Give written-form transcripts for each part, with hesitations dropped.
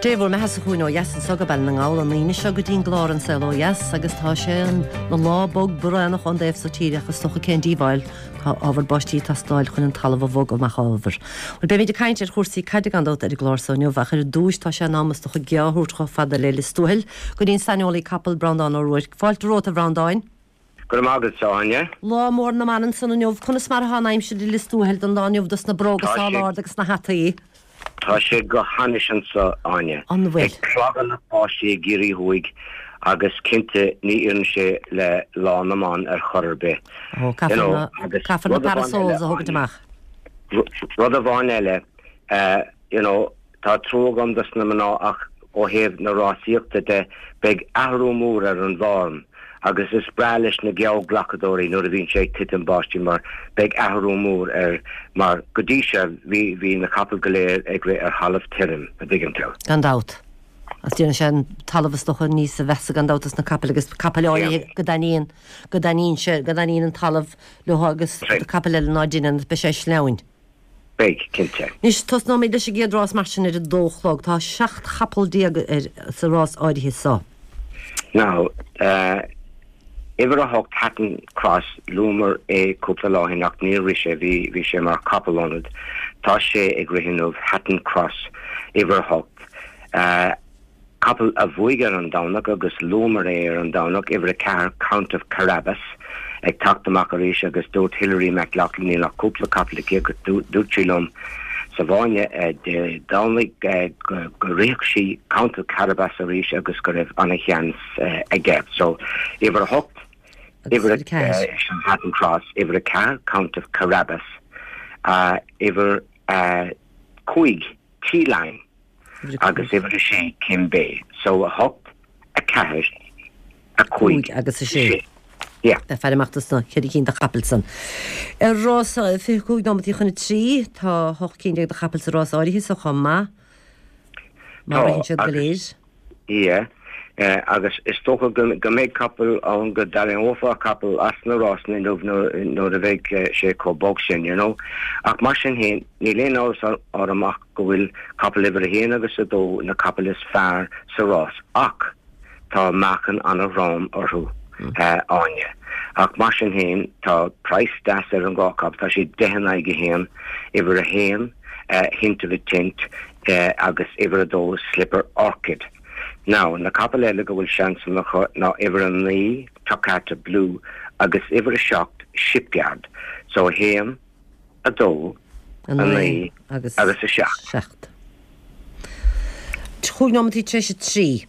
Déhfuil me heasa chuúin ó yes an sogabal na ngáil an líine seo go dtín glár an sell ó yes agus tá sé an na lábog buranach an déobh sa tíre agus stocha cén díbhail tá ábhar bostí tá stáil chun an talamh bhog amach ábhar. Well be mí de caiintear chuirsaí caiide an dóta ar glár sonniu bhachar a dúis tá sé námas stocha gearút cho fada le listúil go dtín sanolaí capal Brandán ó ruid. Fáilt róta Brandán. Gur mágad sáine. Lá mór na manan san neomh chunas mar hánaim se de listúil don dáneomh dus na brogas áláir agus na hataí. Tá sé go hanishan sa aine. An bhfuil. Clogan na páisi géirí huig agus cinnte ní iarn sé le lá naman ar chorbe. Cafa na parasol a thugad amach. Rud a bháin eile, tá trógam dus na maná ach ó héamh na rásaíochta de beag ahrú mór ar an bharm. Agus is brailis na geall glachadóí nuair a bhíonn sé titan báistí mar beag ahrú mór ar mar go dtí sé bhí na capal go léir ag ar halamh tirim a dtuigeann tú. Gandát. As dtíanana sé an talamhas stocha níos a bheitsa gandáttas na capal agus capaláí go daíon an talamh le agus capal eile nádíine be sé sleáin. Beag cinnte. Nís tos nó méid leis sé géad rás mar sin ar a dóchlog tá 7 chapal díag sa rás áirithe sá. Now, Iver a hocht Hatton Cross lúmer cúpla láhin nach níri sé hí sé mar capalónad tá sé ag rihinúh Hatton Cross iver hocht capal a bhuigar an dánach agus lúmer ar an dánach iver a car Count of Carabas ag tachtamach a ríis agus dút Hillary McLaughlin nach cúpla capalaí go dútrílum sa bhaine de dánlaigh go riach sí Count of Carabas a ríis agus go raibh anna cheans ag geb. So iver a hocht Iver Hatton Cross, iver a car Count of Carabas, iver Cuig T-line, agus iver a sé Kimbe. So a hocht, a car, a Cuig, agus a sé. Yeah. Tá fear amachtas na chéad cín de chapalsan. Rás fi cúig dámatí chuna trí tá hoch cín de chapal sa rás áirithe sa chomma. Má bhain siad go léir. Yeah. Agus is tócha go méid capal an go darin ófa capal as na rásna nó a bheith sé cóbog sin, ach mar sin hén, ní léon áras ar amach go bhfuil capal ibre héana agus a dó na capal is fearr sa rás, ach tá machchan an a rám orthú áine. Ach mar sin hén tá price das ar an gácap, tá sé 10 aige héan ibre a héan hint of a tint agus ibre a dó slipper orchid. Now, na capal eile go bhfuil seans ná iver an ní tucata blue agus iver a shocked shipyard. So héam a dó an ní agus a seacht. Chúig námatí tre sé trí.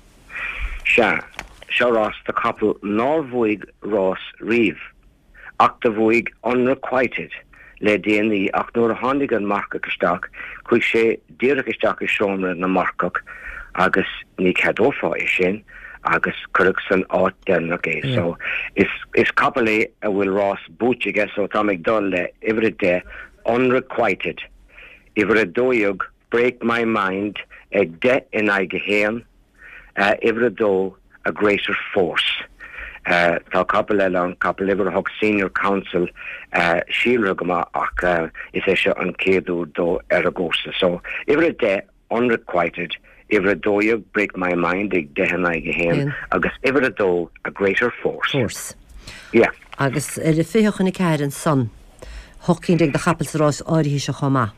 Seo rás the capal ná bhuaig rás riamh ach do bhuaig unrequited le déanaí ach nuair a tháinig an marca isteach chuig sé díreach isteach is seomra na marcach agus ní cadófá is sin agus curug san áit dénach é. So is capalé a bhfuil rás búteige so tá ag dul le iver a de unrequited iver a dóiog break my mind ag de in aige héan iver a dó a greater force. Tá capal eile an capal iver a hog senior council síre goma ach is é seo an céadú dó ar a gósa. So iver a de unrequited iver a dóiog break my mind ag dehan aige héan agus iver a dó a greater force. Yeah. Agus a féochan i ceir an son hochcín ag de chapal sa rás áirithe se chomá.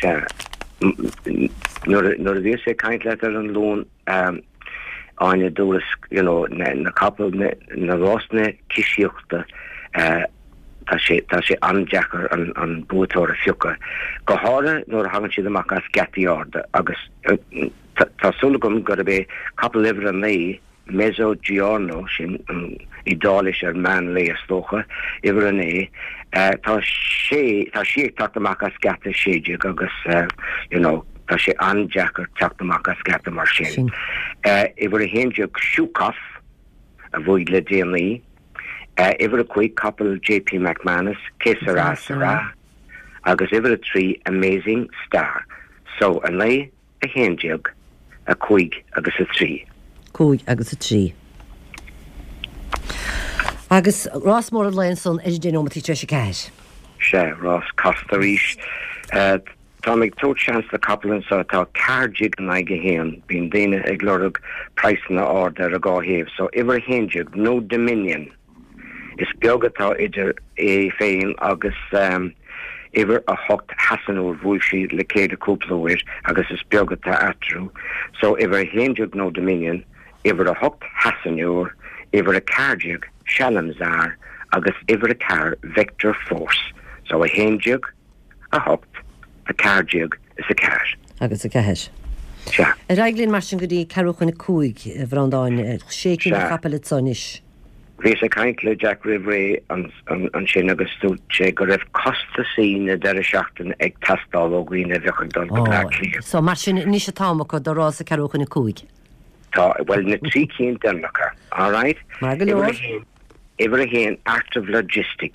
Nuair a bhí sé caint le ar an lún áine dúras na capal na rásna cisiíochta tá sé andeachar an bútóir a fiúcha. Go háire nuair a hagann siad amach as gatiárda agus Tásúlagum gur a bé capal iver an lei Mezzogiorno sin idális ar man lei a stócha iver an é tá sé taachtamach as gata séide agus tá sé andeachar taachtamach as gata mar sin. Iver a héndeag siúcaf a bhuaig le déanaí iver a chuig capal JP McManus Que Sera agus iver a trí Amazing Star. So an lei a héndeag a chuig agus a trí. Cúig agus a trí. Agus rás mór an lein son is dénomatí tre sé ceis. Sé rás Costa Ríis Tá mig tó chance the couple and so tá carjig na gehéan bín déine ag lorug price na order a gáhéh so iver hénjig no dominion is beagatá idir é féin agus iver a hocht hasanúr bhuiisi le céad a cúplaúir agus is beagatá atrú so iver hénjig no dominion iver a hocht hasanúr iver a carjig shalamzar agus iver a car vector force so a hénjig a hocht a carjig is a car. Agus a ceis. Sure. A raiglín mar sin go dtí carúchan na cúig bhrandáin sécin a chapel it sonis. Vís a kaint le Jack River an sin agus stút sé go raibh costa sína de a seachtain ag tastal ó gine bhechadal go lí. So mar sin ní sé támacha do rá a carúchan na cúig. Tá well na trí cín denlacha, all right? Mar go leor. Iver a héan active logistics.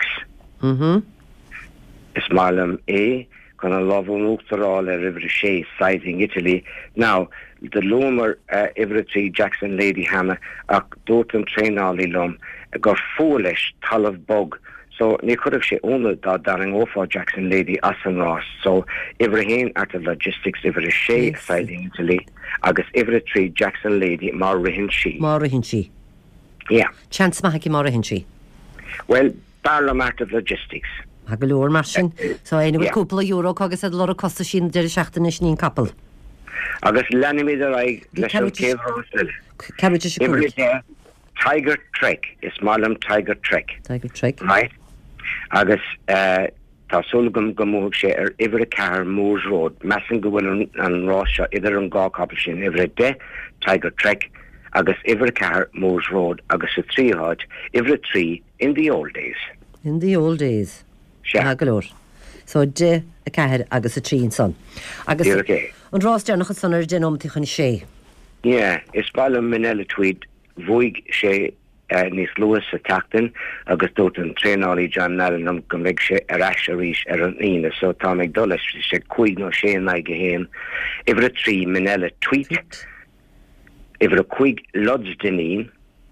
Is málam gan a lovúachtará le river sé sizing Italy. Now, the lomer Everett Jackson Lady Hannah ach dótan trénálaí lom gur fólis tal of bog. So ní chuireadh sé óna dá daring ófá Jackson Lady as an Ross. So iver héin active logistics iver a sé sizing Italy agus Everett Jackson Lady mar rihin sí. Mar rihin sí. Yeah. Chance maithí mar rihin sí. Well, barlam active logistics. Ha go leor mar sin. So éana bhfuil cúpla euro agus a lora costa sin de seachtain is níon capel. Agus lenimid a raig leis an céhróstil. Carriage is cúig. Tiger Trek. Is málam Tiger Trek. Tiger Trek. Right? Agus tá sulgam gomúg sé iver a car Moores Road. Massin go bhfuil an Ross idir an gá capel sin iver de Tiger Trek agus iver a car Moores Road agus a tríáid iver a trí in the old days. In the old days. Ha galore. So de a ceir agus a trín son. Agus an rás dearnach san ar denomtí chun sé. Yeah, is bailm minella tweed bhuaig sé níos luas a tachtain agus dút an trénálaí John Allen go mbeidh sé ar eis a rís ar an íine so tá ag dolas sé cuaig nó sé na gehéan iver a trí minella tweet iver a cuaig lods denín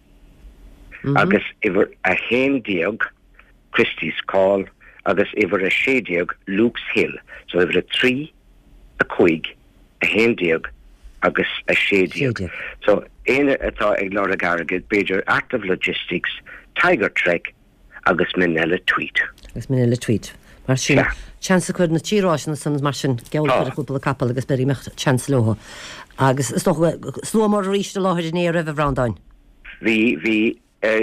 agus iver a héin diog Christie's Call agus iver a sédiog Luke's Hill. So iver a trí a cuaig a héndiog agus a sédiog. So éine atá ag lora garagid beidir active logistics, Tiger Trek agus Manila Tweet. Agus Manila Tweet. Mar sin chance chud na tíráisina san mar sin geall a cúpla capel agus berí mecht chance loho. Agus is doch sló mar ríiste láthir in éar a bhrandáin. Bhí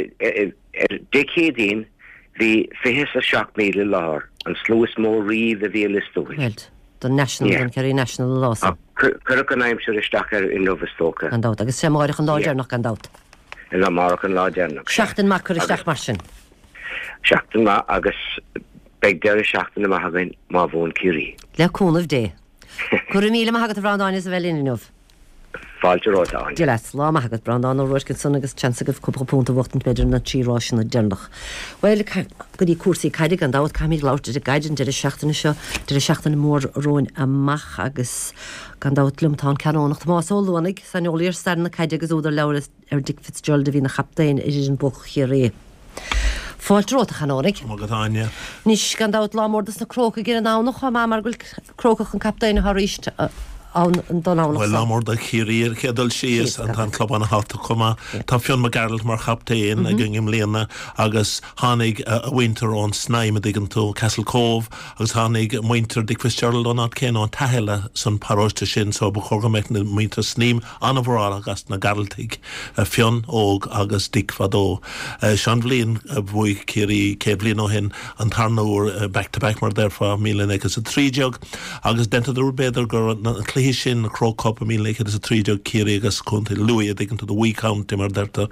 decédín hí fihis a seach míle láthir an slúas mór riomh a bhí listúil. Well, the national an ceir national law. Curach an aimseir isteach in Nova Scotia. An dát, agus sé máirich an láidearnach an dát. In Amárach an láidearnach. Seachtain mac chuir isteach mar sin. Seachtain ma agus beag deir seachtain ma hagan má bhón cirí. Le cúnmh dé. Cur míle maigad a bhrandáin is a bheith inniuh. Fáilterátáin. Dí leis lá maigad brandán ó roiiscin son agus chance go cúpla punta bhachtain beidir na tíráisina dearnach. Well, go dtí cuasaí caidig an dát caiimid láirte de gaiidir de seachtainna seo de seachtainna mór róin amach agus gan dát lumtán canónacht más ólainnig san óíar starna caiide agus údar leir ar Dick Fitzgerald a bhí na chaptain idir an buch chiré. Fáilteráta chanónig. Magatáine. Nís gan dát lámórdas na cróca gin an ánach má mar goil crócach an captain a tharíist Well, amor da chirir chedal sies an tan club an hat koma tá fion ma garalt mar chaptein a gingim lena agus hanig a winter on snaim digan to Castle Cove agus hanig winter Dick Fitzgerald on at ken on tahela son parosta sin so bechorgamek na winter sneam an overall agus na garaltig fion og agus Dick Fado Shanvlin bhui kiri keblin o hin an tarnor back to back mar derfa milen agus a trijog agus denta der better go sin na Crow Cup a míle is a tríideag círi agus chunta Louis a diggin to the wee county mar derta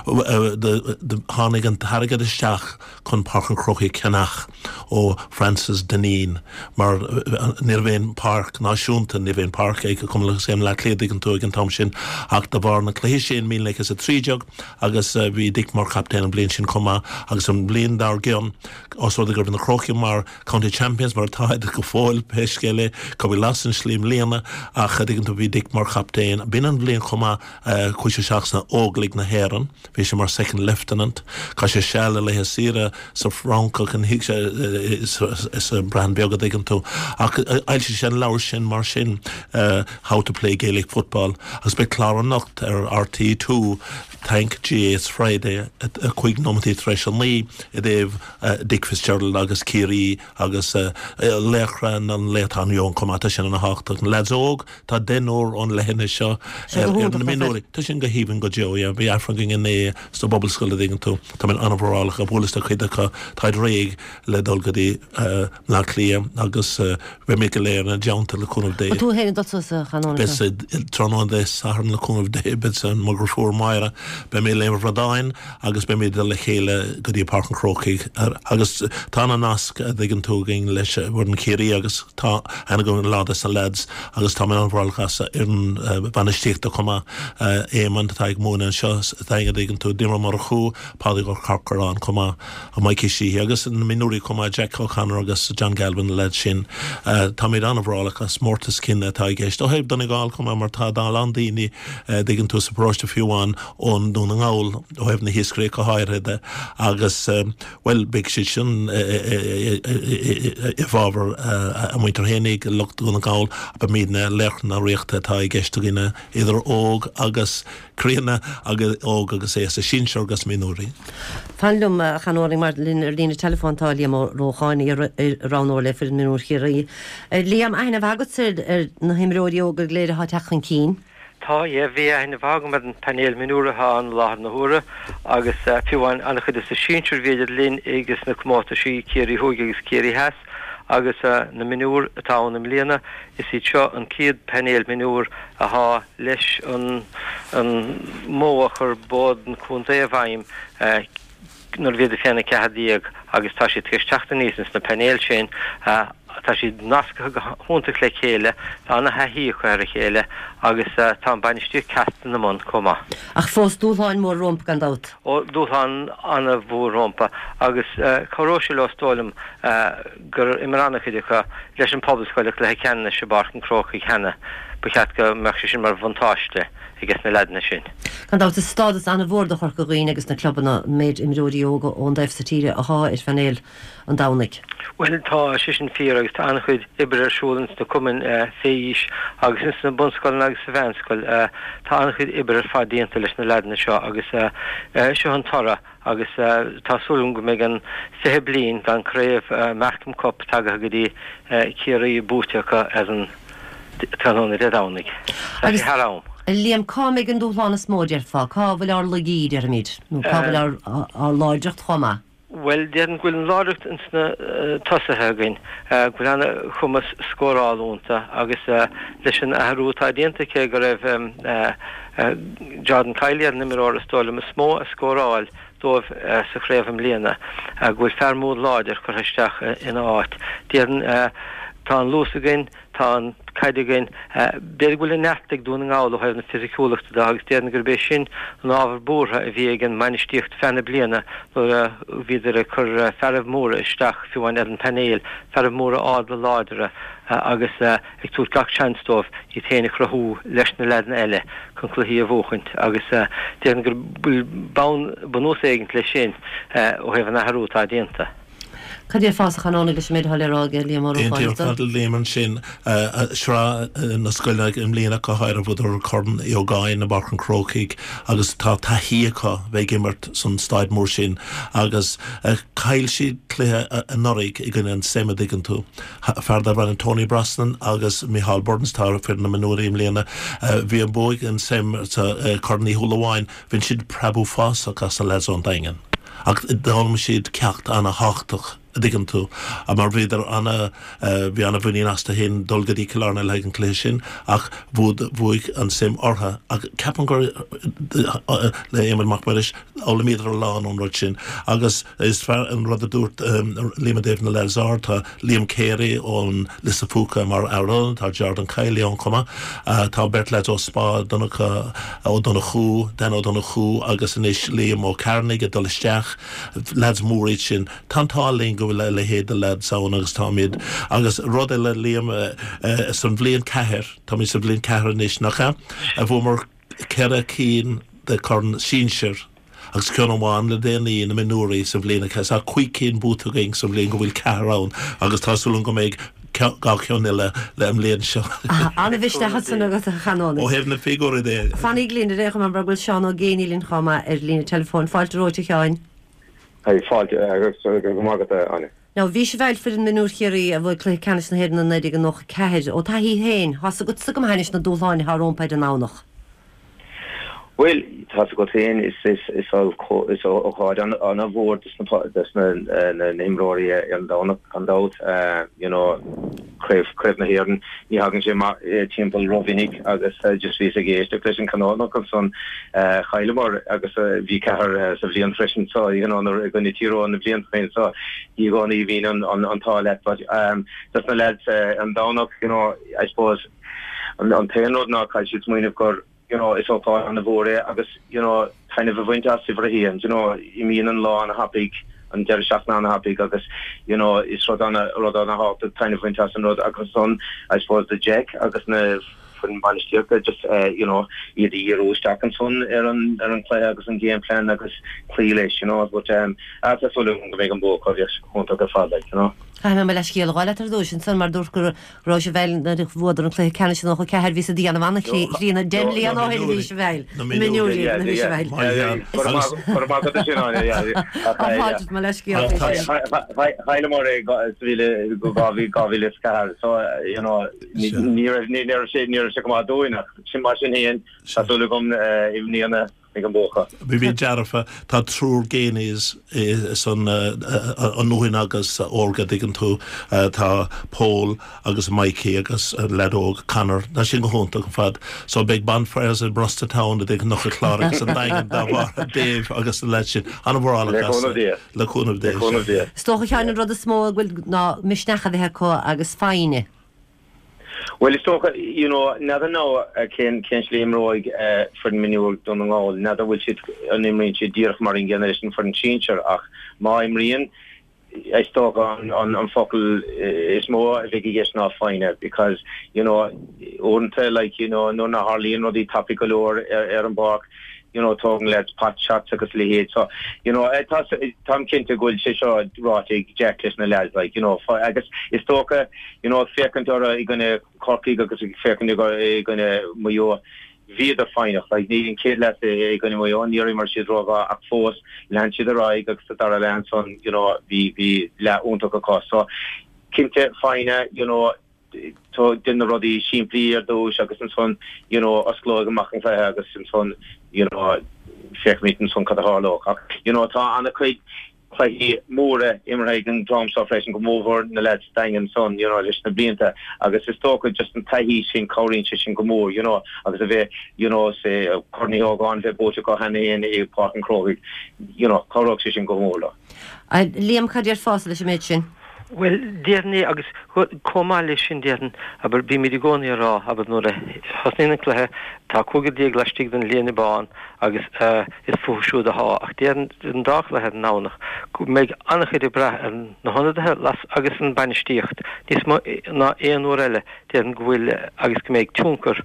the hánig an harigad isteach chun parchan crochi cenach ó Francis Deneen mar nirvein park náisiúnta nirvein park ag cum le sem le clé diggin to an tom sin ach da bhar na clé sin míle is a tríideag agus bhí Dick mar captain an blin sin cuma agus an blin dar gion os the gur na crochi mar county champions mar táid go fáil pescéile go bhí lasan slím léana a chadigin to bhí dic mar chaptéin. Bin an blion chuma chuise seachs na óglaigh na héran, bhí sé mar second lieutenant, cá sé seala le sire sa Frankach an hiig is a brand beagad digan tú. Ach eil sé sin lair sin mar sin how to play Gaelic football. Agus be clár an nacht RT2 Thank GA's Friday a quick nominee threshold me Dick Fitzgerald agus Kiri agus lechran an letan yon komata sin an hachtach lads og ta denor on lehenne seo minori ta sin go hívan go jo ja be afranging in sto bubble skull dingen to ta men anavral a bolista kidaka taid reg le dolgadi na clear agus we make leer na jantel le kun of day tu hen dat so gaan bes tron on this harn le kun of day bits an magra Myra be mé lever radain agus be mé de le chéle godi parken croki agus tá an nask diggin tógin leis worden Kiri agus tá ana go lada sa lads agus tá an vralchas in banistecht koma éman taig móna seo taig diggin to dimmer mar chu pádig go karkar an koma a mai kishi agus in minúri koma Jack O'Connor agus John Galvin led sin tá mé an vralchas mortas kinne taig geist o heb dan gal koma mar tá dá landíni diggin to supporte fiúan on dún an gáil ó hefna hiskri go háiride agus well big sin ifáver a muinter hénig lucht dún an gáil a mína lechna réchte tá geiste ginne idir óg agus krína agus óg agus é sin agus minúri. Fanlum chanóring mar lína telefontália mar rócháinní ránóle fyrir minúr chií. Liam aina bhagad sir na himróí ógur léire há techan cín. Tá bhí aine bhaga mar an panel minúra an láth na húra agus fiúhain annach chud is a síintúr viidir linn agus na cumáta sí céirí thuig agus céirí heas agus na minúr atá na mbliana is í seo an céad panel minúr athá leis an móachar bod an cúnta a bhaim nar viidir féna cehadíag agus tá sé tríteachta níos na panel sin tá si nasca húnta le chéile tá na haíí chuir a chéile agus tá banistí castan na món comá. Ach fós dúláin mór rompa gan dát? Ó dúláin anna bhú rompa agus choróisi le stólam gur imranna chuidecha leis an poblscoile le ceanna se barcan crocha cheanna buchead go meach sin mar bhantáiste agus na ledna sin. Gan dát is stádas anna bhórda chuir go ghaoine agus na clubbanna méid imróí óga ón daobh sa tíre athá is fanéil an dánig. Well tá sin fi agus tá annach chuid ibre arsúlans na cumin féis agus in na bunscoil agus sa bhenscoil tá annach chuid ibre fádíanta leis na ledna seo agus seo an tora agus tásúlum go mé an fithe bliain gan créibh Malcolm Cup tagad go dtí céirí búteacha as an tanóna rédánig. Agus harám. Liam cá mé an dúlána smóidir fá, cá bhfuil ar legíd ar míid, nó cá bhfuil ar láideacht chomá. Well, déan gwil an láireacht in sna tosathe againn, gwil anna chumas scóráilúnta agus leis an ahrútá déanta ché go raibh Jordan Kiley ar nimir ára stóla a smó a scóráil dóibh sa chréibh mbliana gwil fermúd láidir chu heisteach in áit. Déan tá an lús againn, tá an caidigin béir gwil neachtig dún an gáil ó hefh na fysicúlachta agus déan gur bé sin an ábhar búrtha a bhí an mainistíocht fena bliana nó bhíidir a chur fermh móra isteach fiúhain ar an panéil fermh móra ádla láidere agus ag túr gach seanstómh í téanna chrathú leis na ledna eile chun chluí a bhóchaint agus déan gur bán banús éigent lei sin ó hefh an ahrútá déanta. Cadí fás chanána leis méid halráge Liam léman sin srá na scoile imlíana go háir a bhúidir chun i ógáin na barcan crocaigh agus tá taíá bheith gimmart san staid mór sin agus cail siad cluthe a norig i gine an séime digan tú. Ferda bhain an Tony Brasnan agus Micheál Bordenstáir fir na minúí imlíana bhí an bóig an sem carnaí thulamháin bhín siad prebú fás agus a leis an daingen. Ach dálam siad ceacht anna háchtach digan tú a mar bhíidir anna bhí anna bhuií asta hin dulgadí cilarna le an clé sin ach bhuaig an sim ortha ach ceapan gur le éman macmaris ála míidir a lán ón rud sin agus is fear an rud a dúirt líma déh na leilsárta Liam Carey ón Lisa Fuca mar áran tá Jordan Kiley ón cuma tá Bert le ó spá donnacha ó donna chú den ó donna chú agus inis Liam ó Carnig a dolisteach lads mórid sin tantálín go bhfuil le héad a lead saoin agus táimiid agus rud le líam san bblion ceathir tá mí sa bblion ceathir níos nachcha a bhfuil mar ceire cín de chun sínsir agus ceanháin le déanaí na minúirí sa bbliana ce a chuig cín bútagéing sa bblion go bhfuil cearrán agus tásúlan go méid gá ceanile le am léon seo. Anna bhiste hasan agus a chanána. Ó hebh na figúir dé. Fannig lína récha man bhfuil seán ó géí lín chama lína telefón fáilte róte cheáin. Fáilte agus go mágad anna. Now bhí sé bhil fir an minúr chéirí a bhfuil clé canis na héad na neidig an noch ceir ó tá hí héin, has a go sa go heinis na dúláinna há rómpaid an nánach. Well, has got in is all hard on a board this na nimrori and out you know crave na here ni hagen sé temple rovinik agus just vis against the Christian canal comes on Heilemor agus vi kar civilian freshen so you know on going tiro on the blian train so you go even on toilet but that's the lads and down up you know I suppose on ten road now I should mean of course you know, it's all on the board, agus, you know, kind of a winter for here, you know, you mean and law and a happy and there shaft and a happy, agus, you know, it's rod on a half, the kind of winter and road, agus on, I suppose the jack, agus, from Manchester, just, you know, either Euro stack and son, and play, agus, and game plan, agus, clearly, you know, but, that's all I'm going to make them both, because you're going to get like, you know. Caim me leis céal gáile tar dúsin san mar dúr gur rá sé bhil na bhódar an clé ceanne sin nach ceir ví a díana bhana lína déimlí an áhéil ví sé bhil. Minúí na ví sé bhil. Áháilt me leis céal. Haile mar rile go gáhí scar, so, you know, ní sé go dúine, sin mar sin héan, asúla gom imníana. Vi vi jarfa tá trúr génis son an nuhin agus orga digan tú tá Paul agus Mikey agus ledóg Connor na sin go húnta go fad so big bonfires in Brosta Town a dig noch a chláric san dagan da war Dave agus le sin an bhrála le cúnamh dé. Stocha cheanna rud a smó bhfuil ná misnecha bheitthe có agus fáine. Well, it's talk, you know, neither now can Slim Roig for the menu done all, neither will it an image dear marine generation for the changer. My Marian, I talk on focal is more vigigation of finer because, you know, until like, you know, no hardly no the topical or Ehrenbach. You know, talking let's pot shots agus lehid. So, you know, I thought Tom Kinta Gold Shisha Rotig, Jackless and lads, like, you know, I guess it's talk, you know, Faircantora, gonna Corky, because Faircan, gonna Muyo via the final, like needing kid less, gonna Muyo, Neri Marshidrova, at force, Lanchi the Rai, Gaxatara Lanson, you know, the La Untoka cost. So, Kinta Fina, you know, to dinner ruddy simply those agus and son you know oslo making for agus and son you know check meeting son kada halo you know ta an a quite more imragen drum operation come over the lads staying and son you know just the blinta agus is talk just in tahi sin corin sin come more you know agus a you know say corny on the boat go hanny in a park and crow you know corrox sin go more Liam Cadir Fossil mention Well, dearni agus comale sin dearn, aber bí mi goni rá, aber nur hasnina clethe tá cúgad díag leistigh den léana bán agus is fuhsúd a há, ach dearn an dách le het nánach. Meid annach idir bre an na honnadathe las agus an banistíocht. Nís ná éon uair eile dearn ghuiil agus go méid túncar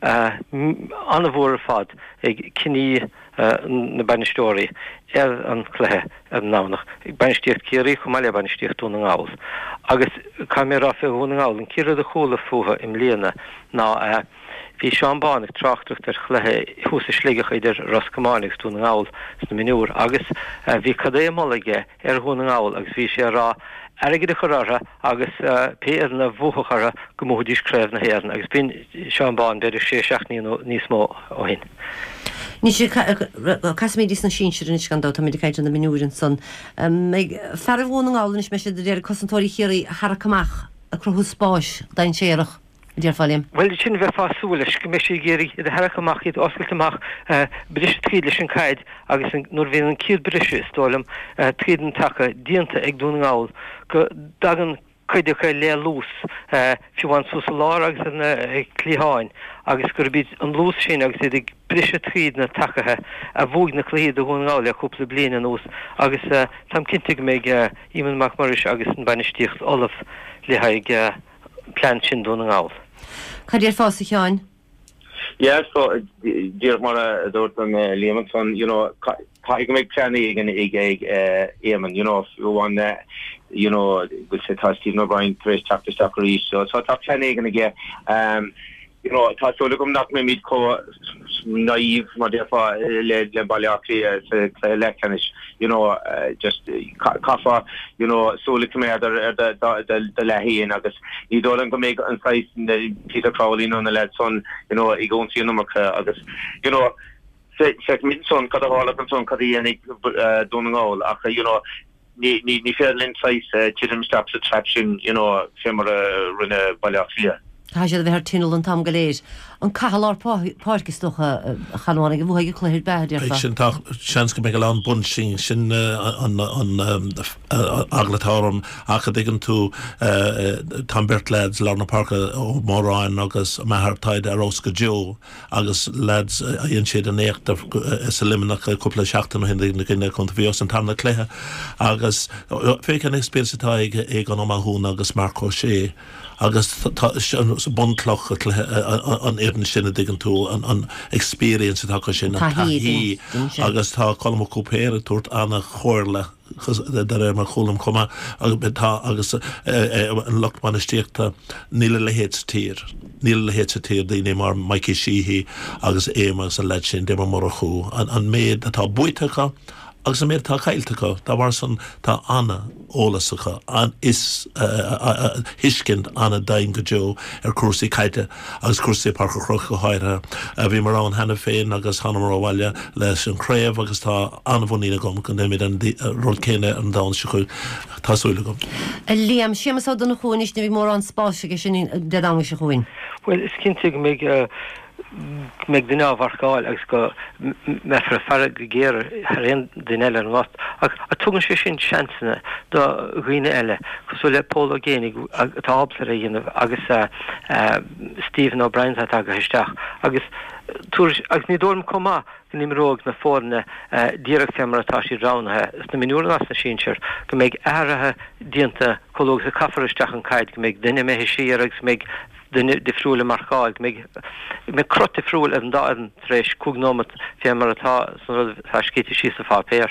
anna bhór fad ag cinní na banistóri an clethe an nánach. Banistíocht cíirí chumáile banistíocht tún an gáil. Agus camera fé hún an gáil an círa a chóla fuha im léana ná hí seán bánig trachtrucht chluthe húsa sligach idir Roscománigs tún an gáil na minúr agus hí cadé málaige hún an gáil agus hí sé rá Ergide chorara agus pe na bhuachara go módís kréf na héan agus bin seán bán beidir sé seachní níos mó ó hin. Ní sé casmédís na sínsir in gan dá medicáid na minúrin son. Fer bhna gáin is me sé déir cosantóí chéirí Haracamach a cruthú spáis dain séireach. Well, sin bheith fásúlis go mé sé géirí de Haracamach iad oscailteach bris tríd leis an caid agus nuair bhíon an cíad brise stólam tríd an take díanta ag dún gáil go dagan chuide chu le lús fiúhain súsa lá agus an clíháin agus gur bíd an lús sin agus iad brise tríd na takethe a bhúg na clíad a húnáil a cúpla blian an ús agus tam cinnte méid Eamon McMurrish agus an bainisteocht Olaf le haig plan sin dún an gáil. Cadéir fása cheáin? Yeah, so dear Mara Dorton Leamson, I can make planning again Eamon, if you want we'll say Stephen O'Brien, Trace Chapter Stockery, so top planning again tá solum nach mé mit ko naive ma defa le baliakli lekanish just kafa solik me the lehi agus I don't go make an size the Peter Crowley on the led son I go see number agus se mit son kada hall kan son kadi enig dongal ach ni fairlin size chidem steps attraction femmer rinne baliakli Tá sé bheit tinal an tam galéis an cahalár páirgus docha chaánig bhige chluir beidir sin sean go mé go an bun sin an aglatám acha digan tú Tambert lads Lorna Parker ó Móráin agus mehartáid a Rosca Jo agus lads on siad an écht is a limanach cúpla seachtain hin na gine chun bhíos an tamna cléthe agus fé an expétá ag an amún agus Marco sé agus bontlach an éan sinna digan tú an experience tá sin hí agus tá colm cúpéir túirt anna chóirle dar mar cholam comma agus an lochtmanistíochta níle le héit tír daoine mar Mikey Sheehy agus émas a leid sin de mar a chu an méid atá buitecha agus méid tá chailtecha tá war san tá anna ólasacha an is hiiscint anna dain go jo cuasaí caite agus cuasaí parcha chruch go háire a bhí mar an hena féin agus hanna mar óhhaile leis an créamh agus tá anna bhnína gom go déimiid an rud céine an dáin se chu tásúla gom. Liam, siamas á donna chuúnis na bhí mór an spáise sin de dámu se chuin. Well, is cinnte go meg dina varkáil agus go me fra farre gegéir harin den elle an wat a tugan sé sin chansene da riine elle so le Paul O'Genig tá absere agus Stephen O'Brien hat agaisteach agus agus ní dorm koma nimróg na fórne direct femartá sí ránathe is na minúr nas na síir go méid airithe dianta chológ sa cafarsteach an caiid go méid duine mé sí agus méid de frúle markáil me krotte frúil an da an rééis cúgnómat femartá skete sí sa fá péir.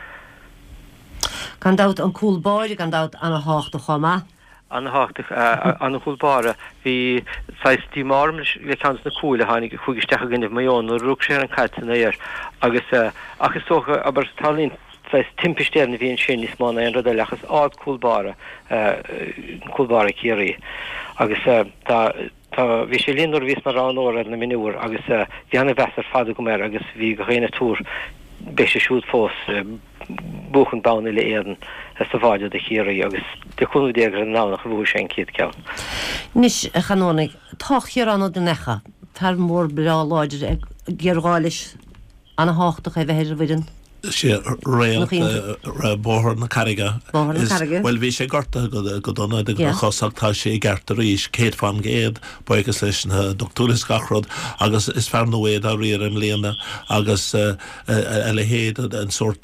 Gan dat an coolbáir gan dat an hácht choma. An hácht an coolbáre hí 16 marm le kan na coole hánig chugisteach ginnne maion no rug sé an caiiten éir agus socha aber talín timpisterne hí sin is mána an rodile agus ád coolbáre chéirí agus vi sé linor vís mar an óra na minúr agus hí anna vesar fada go mer agus hí go réine túr be se siúd fós buchen baun le éden sa bhaide de chéirí agus de chunú déag an nánach bhú sé céad ceann. Nis chanánig táchéar an den necha tar mór brá láidir ggéiráilis an háchtach a bheithir bhidin. sé réal bóthir na carige bhfuil bhí sé garta go donna go chosachttá sé garta ríis céad fan géad bugus leis na doctúris gachrod agus is fear nóéad a riar an léana agus le héad an sort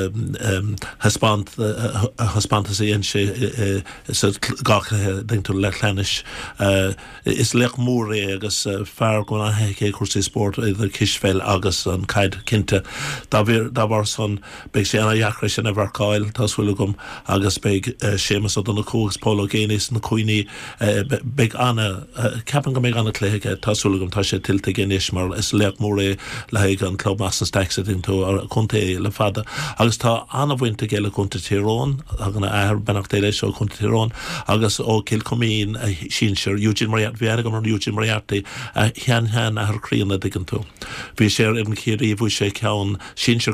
haspanta sé gachathe dingú le chlénis is lech mór ré agus fear go an heice cuasí sport idir kisfeil agus an caiid cinnte dá war son beag sé anna jaachra sin a bharcáil tásúla gom agus beag sémas donna cógus Paul O'Genis na cuioine beag anna ceapan go méid anna cléige tásúla gom tá sé tiltte génis mar is leach mór é le haig an club Masters Taxit into chunta le fada agus tá anna bhainte géile chunta Tyrone agna air benach déile seo chunta Tyrone agus ó Kilcomín sínsir Eugene Moriarty bhí agam an Eugene Moriarty chean a thcríanna digan tú. Bhí sé an chéirí bhú sé ceann sínsir go sóise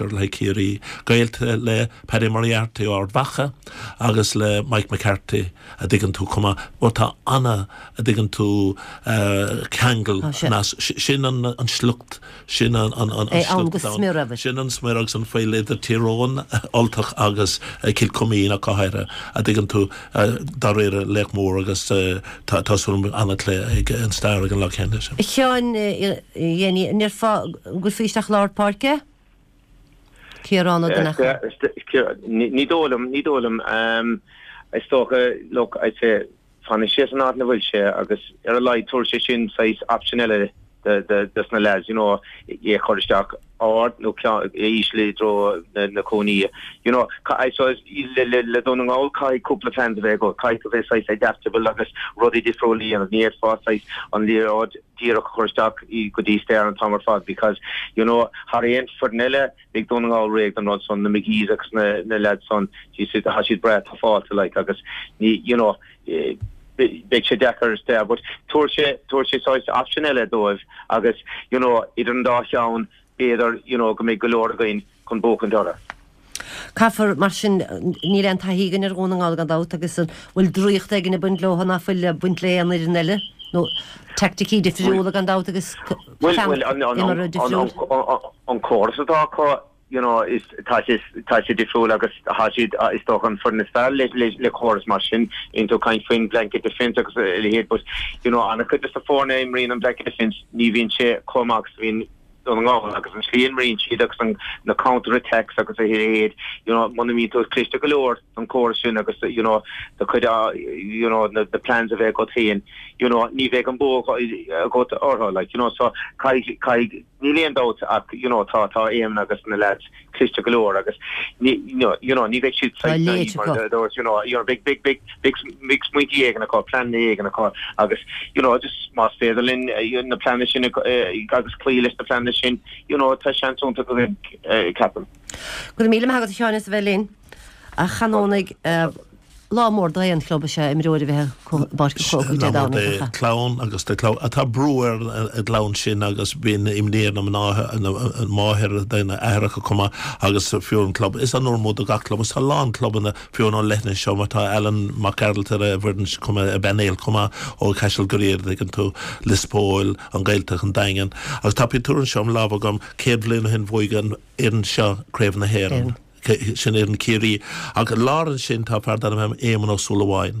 Chincher le Curie, gailte le Paddy Moriarty or Vacha, agus le Mike McCarthy, a digan tú cuma, bota Anna, a digan tú Kangel, nas sin an slucht, sin an slucht, sin an smirags an feile the Tyrone, altach agus Kilcomí na Cahaira, a digan tú darir Lechmór agus tasfum anatle an star an Loch Henderson. Sean, Jenny, nirfa gulfísteach Lord Parke? Kieran o'dynach? Nídólam. I stocha, look, I'd say, fanny sé an át na bhfuil sé, agus a lai túr sé sin sais optionelle dus na lads, you know, ye choristeach ard, no easily draw na Coney. You know, I saw le doning all kai couple of fans ago, kai to this size adaptable agus Roddy Diffroli and near fast size on the odd dear choristeach I could east there and Tomer Fog because, you know, Harry and Fernella, big doning all rigged and Rodson, the McGee's na lads son, she said the she'd breath to fall to like agus, you know, big deckers there, but Torche size optionelle dove, agus, you know, idern da shaun, either, you know, go make galore going, con book and dollar. Caffar mar sin níl an taígan rónang algan dát agus bhfuil drúocht agin na bundlo hana fuil bundlé an idirnelle. No, tacticí difriúla gan dát agus on course atá you know, is touches the full agus hashid is talking for the style le chorus machine into kind of blanket defense because but you know and I could just afford name marine and blanket defense nivin che comax in doing all agus an slíon marine she agus the counter attacks agus a head you know money to Christa galore on course agus you know the could you know the plans of got here you know ni vegan bo go to or like you know so kai million doubt you know ta aim agus na lads Christa galore agus you know ni veg shit side those you know you're big smitty egg and a call plan egg and a call agus you know just must say in the plan is in agus clear list the plan you know ta chance on to go captain Good míle me hagat Seán is bhelín a chanónig lámór daon club sé imróide bheit barca cóca de dána clán agus de clán atá breúir a glán sin agus bíon imnéir an máthir daine éirecha cuma agus fiúr an club is an normód a gach club is tá lán club na fiúr an lethna seo mar tá Ellen McArdle a bhirdan cuma a benéil cuma ó caiisiil goréir an tú lispóil an gailteach an daingen agus tá pitúr an seo an lábh agam céadblin hin bhuigan an seo craobh na héireann sin an Curie ag láran sin tá fear am éman ó Súlaháin.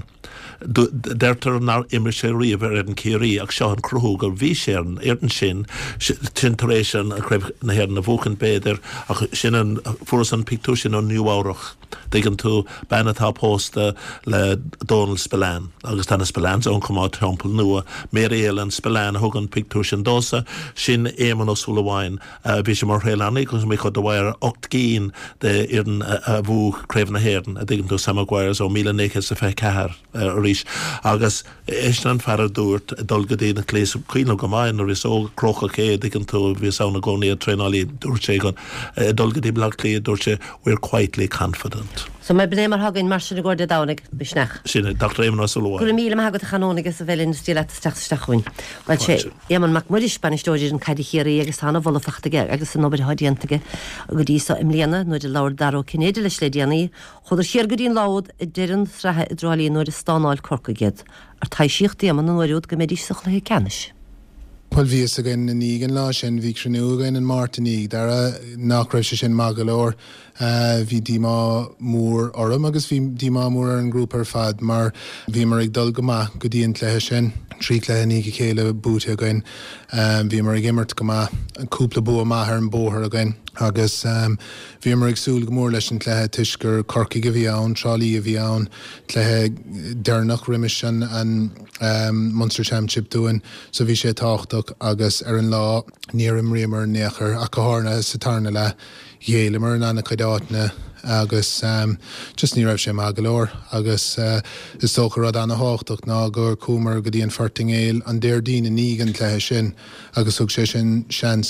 Deirtar nar imir sé riamh an Curie ag seo an cruthú gur bhí sé an sin taréis an craibh na héir na bhócan béidir ach sin an furas an pictú sin an Nniuárach digan tú benatá pósta le Donald Spillane agus tána Spillane ón cumá teampel nua Mary Ellen Spillane thug an pictú sin dósa sin éman ó Súlaháin bhí sé mar réalanig gus mé chud bhhair 8 cín de iran a bhú craibh na héireann a digan tú Sam Maguires ó 1994 ríis agus is an fear dúirt dulga dtína clés cuiine go main ar is ó crocha cé digan tú bhí saona gcónaí a trénálí dúirt sé gan dulga dtí blag clé dúirt sé we're quietly confident. So me bné mar hagann mar sin gcóir de dánig bisnach. Sinna Dr. Éman ó Súlaháin. Gur míle me hagat a chanónig is a bhelinn stíle stachuin. Weil sé éman mac muidir Spanistóidir an caiidi chéirí agus tána bhla fachtaige agus an nóbir hadiantaige go dtí sa imléana nuair de láir daró cinnéidir leis le déanaí chuidir siar go dtíon lád i deireann thrathe i drálaí nuair de stánáil corca géad ar taisíocht éman an nuairúd go méidir soch le ceannis. Well, vi is again in Egan Lash and Victor again in Martinique. There nach raibh sin magalor vi Dima Moore orm agus vi Dima Moore an grúp ar fad mar vi mar ag dul go ma go dtíon léthe sin trí léthe ní chéile búte again vi mar ag immert go ma an cúpla bu a maithar an bóthir again agus vi mar ag súil go mór leis an léthe tuisgur corcaí go bhí ann trálí a bhí ann léthe dearnach riimisin an Munster Championship doin so bhí sé táchtach agus ar an lá nírim riamar néachar a goharna sa tarna le dhéilimar an anna caidátna agus just ní raibh sé magalóir agus is tócha rud anna háchtach ná gur cúmar go dtíon farting éil an déir dína nígan léthe sin agus thug sé sin seans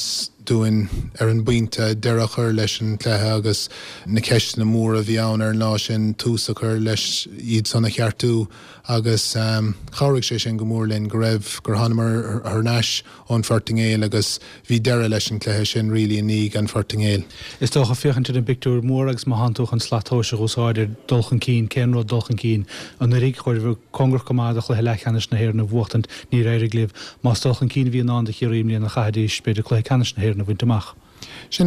dúin an buinte deire chur leis an cléthe agus na ceiste na mór a bhí ann ar ná sin túsa chur leis iad sanna cheartú agus chairigh sé sin go mórlinn go raibh gur hanamar ar neis ón Fortingéil agus bhí deire leis an cléthe sin rilí ní an Fortingéil. Is tócha fiochann an picú mór agus má hanúch an slatóise gosáidir dulchan cín, céanró dulchan cín an na rí chuir bh congur gomáach le lechanis na hhéir na bhachtant ní réidir glibh más dulchan cín bhí ná de chiríimlíon na chahadíis beidir le canis na hhéir na bhaintach. Sin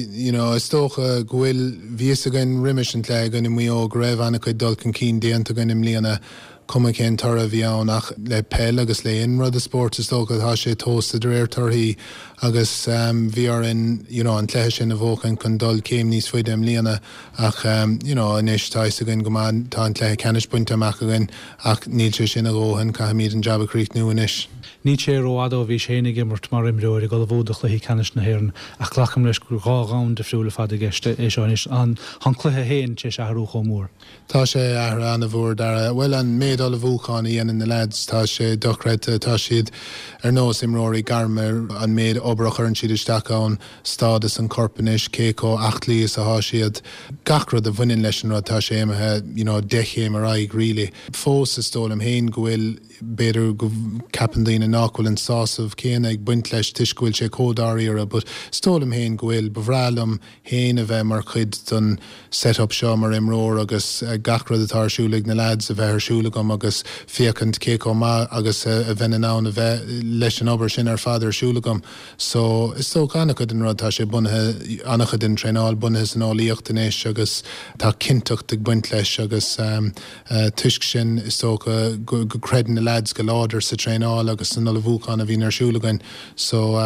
é, is tócha gohfuil víos a gin riimiis an lé gan mí ó raibh anna chuid dulchan cín déanta gan im líana cuma cén tar a bhí annach le pell agus le inrad a sport is tócha tá sé tósta réir tarthaí agus bhí ar an cléthe sin a bhóchan chun dul céim níos faide am líana ach inis táis a gin go tá an cléthe cenis buinte amach a gin ach níl sé sin a ggóhan cai míad an jabbaríocht nu inis. Ní sé róádó bhí sénig immart mar imreoir go bhdach le hí canis na hhéann ach clacham leis gur gáán de friúla fada geiste é seánis an cluthe héin sé seathú mór. Tá sé anna bhór dar bhfuil an méadal a bhúcháin íana na lads tá sé dochreite tá siad ar nós imróirí garmar an méad obrach ar an siad isteachán stádas an corpanis cécó 8 líos a há siad gachrad a bhainin leis an rud tá sé éimethe dechéim ar aig rilí. Fós is tólam héin gohfuil beidir go capandaína nachhfuil an sásamh céanna ag buint leis tuisgúil sé códáíire, but stólam héin gohfuil bhrálam héin a bheith mar chuid don set-up seo mar imróir agus gachrad atásúlaigh na lads a bheith arsúlagam agus fiacant cécó má agus a bheith ná a bheith leis an obair sin ar fád arsúlagam. So is tó annachchud an rud tá sé bunathe annachchud in tréáil bunathe san álaíochttanéis agus tá cinteacht ag buint leis agus tuisc sin is tó go credan na lads go láidir sa tréáil agus san nula bhúchan a bhín arsúlagain. So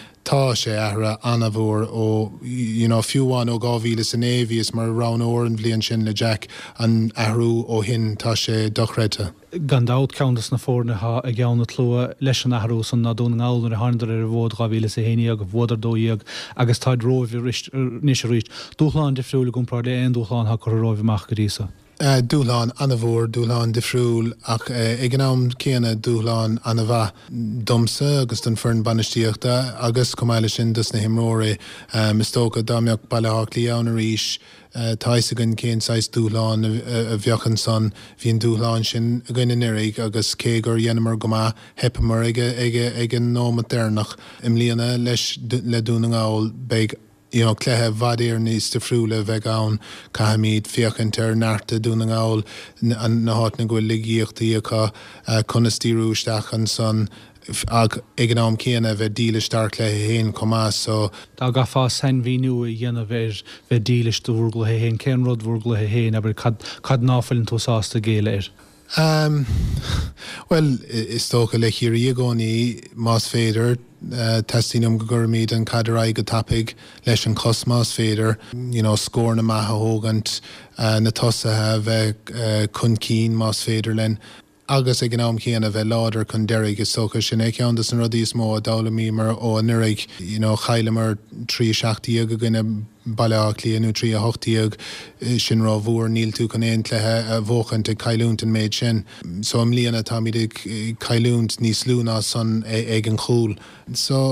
tá sé ahra anna bhór ó fiúháin ó 2009 mar rán óir an bblion sin le Jack an ahrú ó hin tá sé dochreite. Gandát ceantas na fórnatha a gceanna tlua leis an ahrú san náún gáilnar a háidir ar bhód 2009 go bhdar dóíag agus táid róibh níos ríist. Dúchláin de friúla gúnpráir le aon dúchláin ha chu róibhach go rísa. Dúláin anna bhór, dúláin de friúil ach ag an am céanna dúláin anna bheith domsa agus den fearn banistíochta agus comáile sin dus na himróirí is tócha dámbeoch bailthach líán a ríis táis a gin cén sais dúláin a bheochan san hín dúláin sin a gine nirig agus cé gur dhéanamar go má hepamar ag an nóma déirnach im líana leis le dúna ngáil beag cléthe bhadéir níos de friúla bheith ann caiimiid fiochan ar neartta dúna ngáil na háit na ghfuil ligíochtaí acha conastíúisteach an san ag an am céanna bheith díle start le héin comá so Tá ga fá san bhí nu a dhéanamh bheith dílis do bhúrgla héin céanród bhúrgla héin aber cad náfilinn túsásta géile ir. Well, is tócha le chiaí gcónaí más féidir testínum go gurmíid an cadaráid go tapig leis an cosmás féidir, scór na maithe hógant na tosathe bheith chun cín más féidir len. Agus ag an am chéanana bheith láidir chun deirig is socha sin é ceantas an rudí mó a dálamímar ó nurig chailemar 3-7 go gine bailach líonú 3-8 sin rá bhór níl tú chun éon cléthe a bhóchant ag caiilúnt an méid sin. So am líana tá míad caiilúnt níos lúna san ag an chúl. So,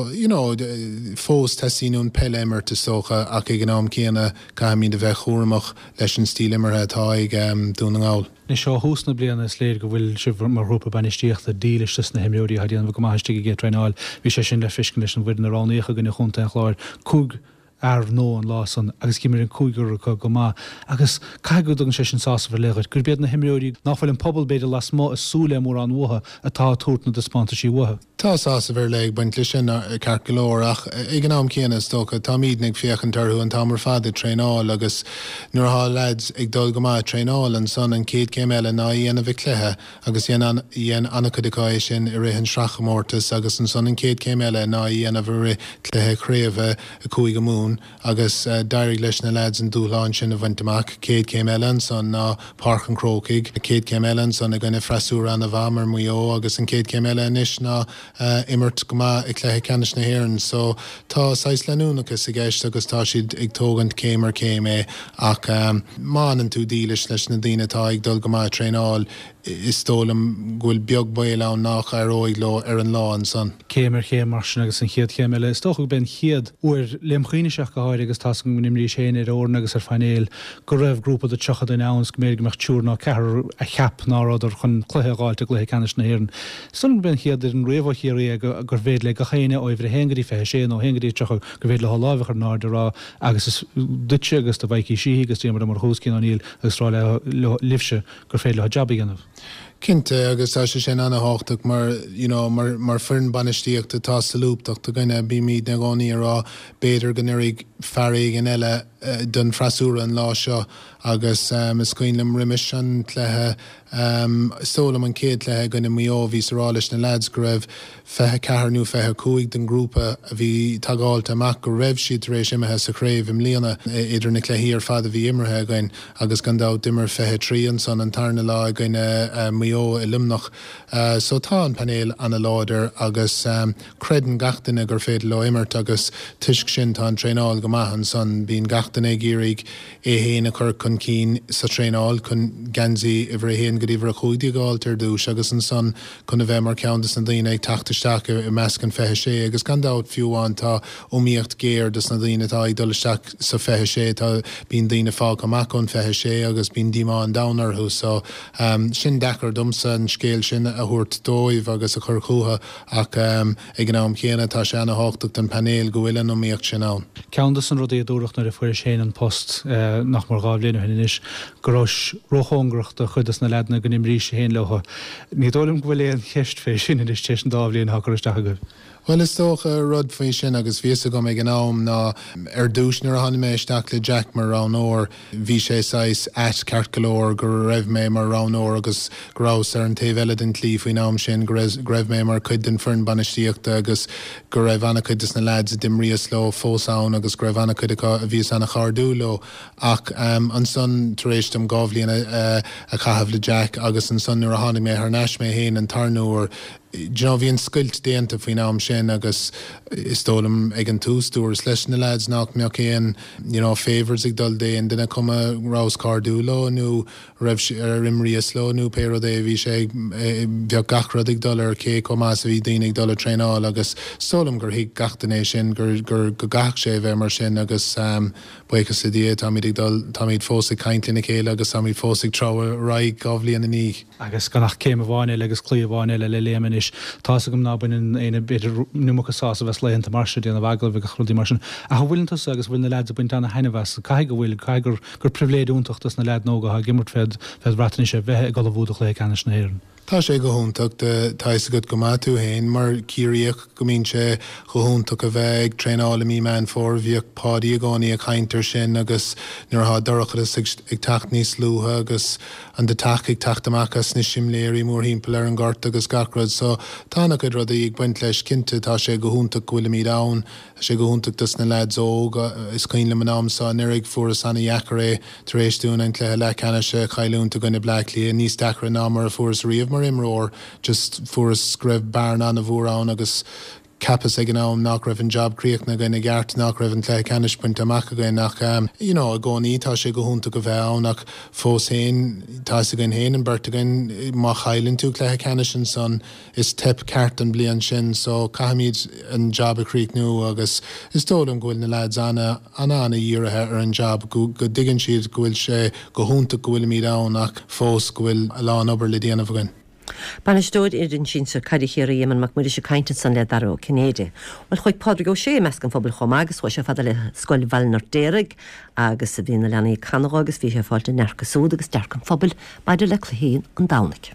fós testíún pelléimir is socha ach ag an am chéanana caiimíad a bheith chóramach leis an stílimarthe tá ag dúna ngáil. Ní seo húsna bliana is léir go bhfuil si mar rúpa banistíocht a dílistas na himróí a dhéanamh go maithe go tréáil bhí sé sin le fiscin leis an bhuiid na ráníocha gona chunta an chláir cúg ar nó an lásan agus cimar an cúigur go má agus caiigú an sé sin sása bhar legaid gur bead na himróí náfuil an pobl beidir las má is súla mór an mtha atá túirtna de spáanta sí mtha. Tá sása bhar le baint lei sin ceart go leir ach ag an am céanna tócha tá míad nig fiochan tarthú an tamar fada tréáil agus nuair há lads ag dul go má tréáil an san an céad céim eile ná dhéana bheith cléthe agus dhéana annachchudicáid sin i rihan srachamórtas agus an san an céad céim eile ná dhéana bhar cléthe chréomh a cúig go mún agus dairig leis na lads an dúláin sin a bhaintach céad céim eile san ná Park an Crocaig céad céim eile san a gine freisú an a bhamar muo agus an céad céim eile inis ná immert go má ag cléthe ceannis na hhéann, so tá 6 leúnachas i gceist agus tá siad ag tógant céimar céim ach máan tú dílis leis na daine tá ag dul go má tréáil is tólam ghfuil beag baile an nach óig lo an lá an san. Céimar mar sin agus an chéad chéime stocha ben chéad uair lemchéineach go háir agus tas nimrí séine ó agus ar fanéil go raibh grúpa de tucha den ans go méid meach túúrna cehar a cheap náráidir chun chlutheáilte gluthe canis na hhéan. Sun ben chéad an réomhchéir gur bhéad le go chéine óibhre hengarí fe sé ó hengarí tucha go bhéad le lábhachar náidirrá agus is dute agus do bhaicí sí agus tíar mar húscin an íl agus rá le lifse gur féad le jobí ganmh. Cinnte agus tá sé sin anna háach mar fern banistíocht tá sa lúpach do gine bí míad na gáí rá béidir gannéigh ferig an eile don frasúra an lá seo agus is cuoinlim riimiis an chluthe stólam an céad lethe gona míohís rális na lads go raibh fethe cearnú fethe cuaig den grúpa a bhí tagáilt amach go raibh siad rééis imethe sa chréibh im líana idir na cléí ar fad a bhí imrethe gain agus gandá dimmer fethe tríon san an tarna lá gine mío i limnach so tá an panéil anna láidir agus credan gatainine gur féidir le immert agus tuisc sin tá an tréáil go maithan san bíon gatainine géirigh héana chur chun cín sa tréáil chun gansaí i bhre héan go dtíobhar a chuidí gáiltar dús agus an son chun a bheith mar ceantas na daine ag tataisteach i meascan fethe sé agus gandát fiúháin tá óíocht géir dus na daine tá ag dulaisteach sa fethe sé tá bíon daine fág amach chun fethe sé agus bíon díá an danarthú so sin dechar dumsa an scéil sin a thuirt dóibh agus a chur chuatha ach ag gnám chéana tá sé anna háachtaach den panéil go bhfuil an óíocht sin an. Ceantas an rudí dúireach nar a fuir sé an post nach mar gábléanú henis goráis rothóngracht a chudas na leadna go nimrí sé héin lecha. Ní dólim go bhfuil éon cheist fé sin is te an dábhlíonn hachairisteach go. Well is tócha rud faoi sin agus bhíasa go ag an nám ná dúsnar a hanna méisteach le Jack mar rán óir bhí sé sais ceart golóir gur raibh mé mar rán óir agus grás ar an taobhile den tlí faoi nám sin go raibh mé mar chuid den fern banistíochta agus go raibh anna chuid na lads dimríos le fósán agus go raibh anna chuid a bhís anna chardú le ach an son taréis am gábhlíon a chahabh le Jack agus an son nuair a hanna mé th neis mé héin an tarnúir híon scilt déanta faoin am sin agus istólam ag an tústúir leis na lads nach meach éon févors ag dul déon duna cuma rás cardú lo nó raibh imríos lo nó péro é bhí sé bheag gachrad ag dul ar cé comá a bhí daine ag dul a tréáil agus stólam gur hiag gatanéis sin gur go gach sé bheith mar sin agus buchas sa dí tá míid fósaigh caiintlína chéile agus tá míid fósaigh trá raig gábhlíon na ní. Agus gan nach céim bháine agus clíomháine le léman is tá gom nábun éana beidir numachchasá a bheits leanta mar díana bhagil bh chrúdí mar sin. A bhfuiltas agus bhfuil na lead a buint anna heinehas, cai go bhfuil caigur gur privléadúntaachtas na lead nóga a gimmart fed brataní sé bheith go bhúdach le canis na hhéireann. Tá sé go húntaach de tais a go gomatú héin mar cííoch go mín sé go húntaach a bheith tréála mí man fór bhíoh pádí a gáí a chaintar sin agus nuair há dorachas ag tacht níos lútha agus an de taach ag taachtamachchas na simléirí mór hímpel ar an gart agus gacrad so tána go rud ag buint leis cinnte tá sé go húntaach gohfuil mí dán sé go húntaach dus na lead óg is cuoin le man amsa nurig furas anna jacaré taréis dún an cléthe le cena sé chailúnta gona blacklí a níos dechar námar a furas riamh mar imróir just furas screibh barn an a bhórán agus capas ag an nám nach raibh an job críochna gine gceart nach raibh an clé canispuint amach again nach a gcóí tá sé go húnta go bheith nach fós héin tá a gin héin an bertagan má chailann tú clé canisin san is tip ceart an blian sin so caiimiid an job a críicnú agus is tólam gohfuil na lads anna díirithe ar an job go digann siad gohfuil sé go húnta gohfuil míad an nach fós gohfuil a lán obair le déanamh again. Banistóid idir sin sa cadichéir dhéman mac muidir se caiinte san le daró Cnéide. Bhil chuid Pádraig Ó Sé meascan phobal chomá agus bhil sé fada le scoil bhallnar déireg agus sa bhíonna leanaí canagá agus bhí sé fáilte nearcasúd agus dearcan phobal baidir le chluhéin an dánaigh.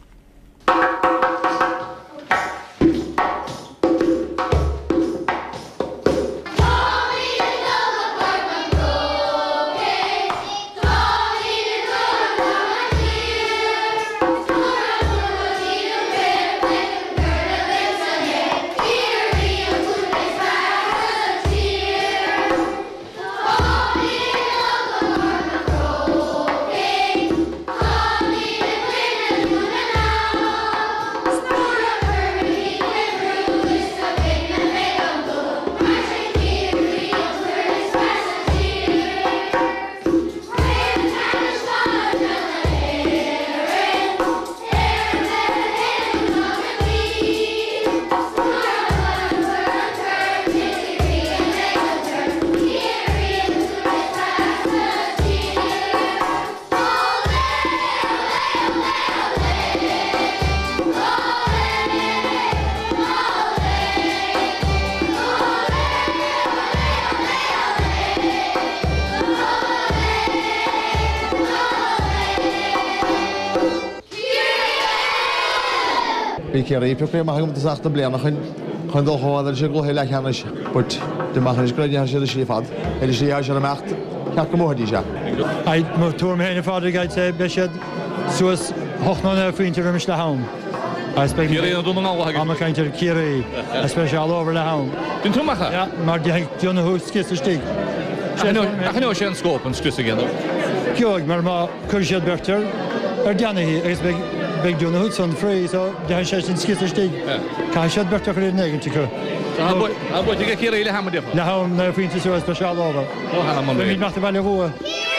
Thank you. Bhí céirí pe mai go tasachta blianana chun dóáil sé go héile cheanna bút de maichas gréine sé sí fad, éidir sí se mecht ceach go móthaí se. Id má túm héna fád gaid sé be siad suas hochna faointe rimis le ham. Am keintir Kiri special over le ham. Dún túmacha? Ja, mar Dúna hús ski stig. Achan sé an scóp an scusa gin. Ceog mar má chur siad bertar deanahí agus beag dúna hút san fré de sé sin ski stig. Cá siad bertar chu negin chu. Bu ige chéir le ham defa. Le ham na faointe su special over. Mí nach bailile bhua.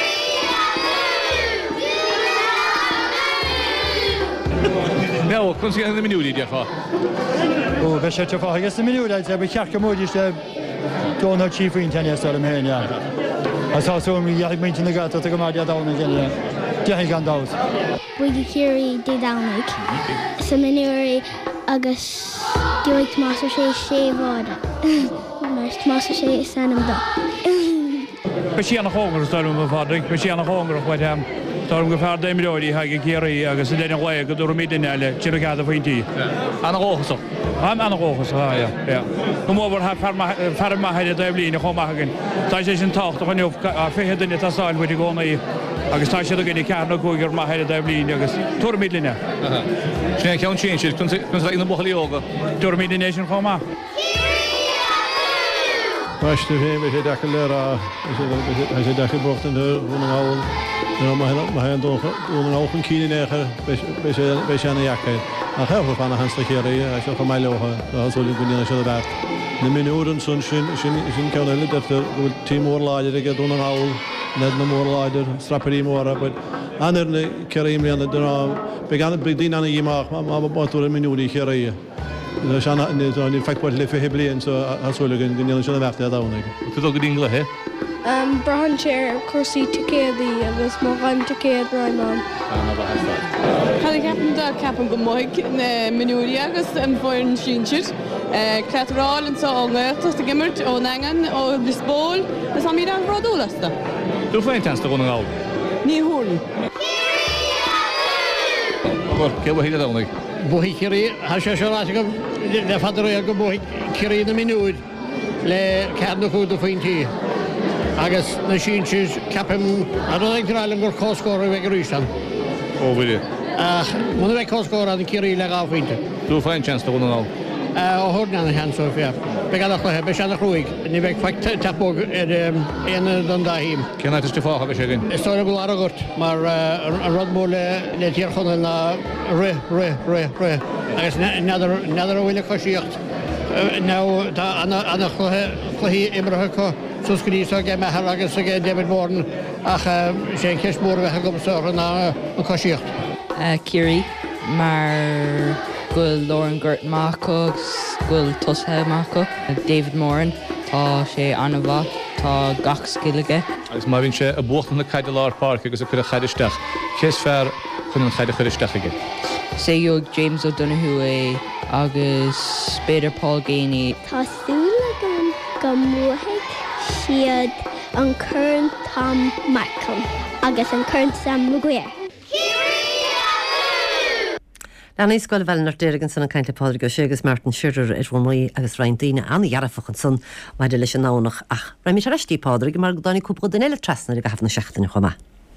No, chun sé na minúí defa. Ó bheit sé teá agus na minúid be ceach módí sé dóna tífaoin tenne am héine. Asáúí dheag mé na gata go má dána gine. De gan dá. Buigi chéirí dé dánig sa minúirí agus dúirt más sé bháda. Mert más sé sanam dá. Be sí an hágar starm fádraigh, be sí an hágar chuid Tá go fear déimiúí ha céirí agus a déine le go dú míile le tí a faointí. Anna óchas. Am anna óchas go móhar fer maiid a blin chomaigin. Tá sé sin tácht a chuineh a fé duine tááil bud gcónaí agus tá sé gin cearna gogur maiid a blin agus túmíline. Sné ceann sin chun na buchaíoga. Túmínéis sin chomá. Meiste fé sé de le sé de bocht an bhúnaáil. an áchan cíinecha be sé anna jacaid. A chefh fanna hansla chéirí a se go maiilecha asúlinn goína se bheit. Na minúran sun sin ceanile bhfuil tímór láidir ag dúna áil le na mór láidir strapaí móra, anar na ceíimlíanana be dí anna dhéach máú minúí chéirí. ní feicpáil le fé blion asúlagan gníanana sena bhechtta a dána. Tu go díngla he? Brahan sé cuasaí tucéadaí agus má bhaim tucéad roiimán. Chaile ceapan do ceapan go maic na minúí agus an bhhain sinseir. Cleatarráil an sááiltas a gimmert ó negan ó Lisbol is am an bhráúlasta. Dú féin tensta go gáil? Ní thuúrn. Ceh híile dánig? Buí cirí sé se go le fadar go buí cirí na minúid le ceadna chuúda faointí. Agus na sin capim aráil gur cóscóir bheith rúsan. Ó bhuiile? Muna bheith cóscóir an cirí le gáhainte. Dú féin tensta go gáil? Óthna na heansó fé. Be chuthe be sena chuig, ní bheith feic tapóg éana don dahíim. Ceanna is fácha be sé gin? Istóir go agurt mar an rudmó le tíorchonna na ré. Agus neidir bhfuile cosíocht. Ná anna chluí imrethe suscaní ge me agus a David Morgan ach sé ceismór bheitcha gomsa na an cosíocht. Cirí mar gúil Lauren Gurt Marcos, gúil Toshe Marco, David Moran, tá sé anna bha tá gach sciige. Agus má bhín sé a buachtan na caiide lár park agus a chu a chaidisteach. Cés fearr chun an chaide chuidisteach aige. Sé joog James O'Donoghue agus Spéidir Paul Gainey. Tásúla go mthaigh siad an chun Tom Markham agus an chun Sam Maguire. Na níoscoil bhenar déirgan san an caiinte páir go ségus Martin Schurer bhmaí agus rain daine anna dhearafachan san maidir leis an nánach ach. Ra mí reistí pádraigh mar dána cúpla den eile trasna go hafna seachtainna chumá.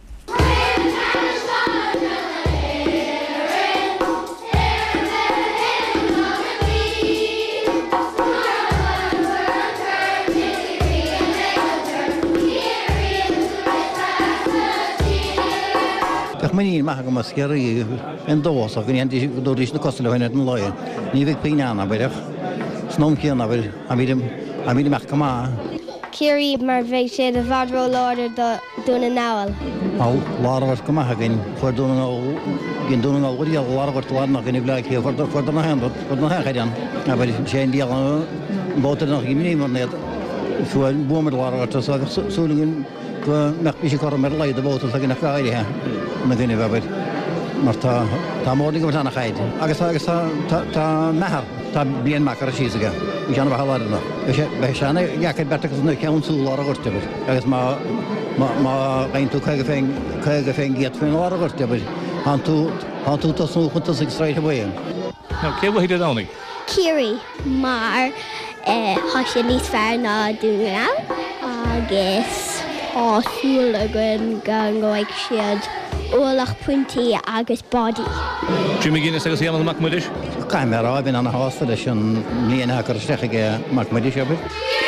Maní me go mas ceí an dós a gin dúéis na cos lehaine an lein. Ní bheith peanna beidir snóm céanna bhfuil a mí meach go má. Cirí mar bheith sé a bhadró láidir dúna náil. Á láhar go maithagin fuair gin dúna bhí a láhart lána gin bhle ché fuir na hen na hechaidan a bhfuil sé díal bótar nach mímar néad fuil bumar láhart súlingin meach bí sé chu mar leid a bótar a gin nach gáirithe. na gine bheir mar tá mórnig go anna chaid. Agus tá mehar tá bíon meachar a síige í seanna bhlána. Bei sena gachaid beachchas na ceanú lá agurtebir, agus má gaon tú chuige féin géad féin lá agurtebir, tú tasú chunta ag stráid bhéon. Cé bhfuil idir dánig? Kiri mar has níos fear ná dúna agus ásúil a gin gan goig siad ólach puntí agus body. Jimmy Guinness agus Ian McMurdish? Caiimrá bin an hásta leis an líana chu steige McMurdish abi.